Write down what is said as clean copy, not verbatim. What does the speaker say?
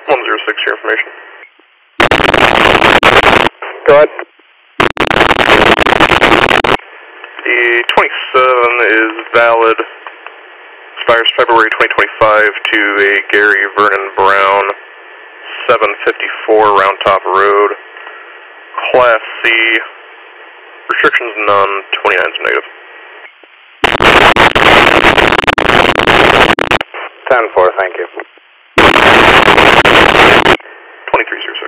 106, your information. Go ahead. The 27 is valid. Expires February 2025 to a Gary Vernon Brown, 754 Round Top Road. Class C. Restrictions none. 29 is negative. 10-4, thank you. 23, sir.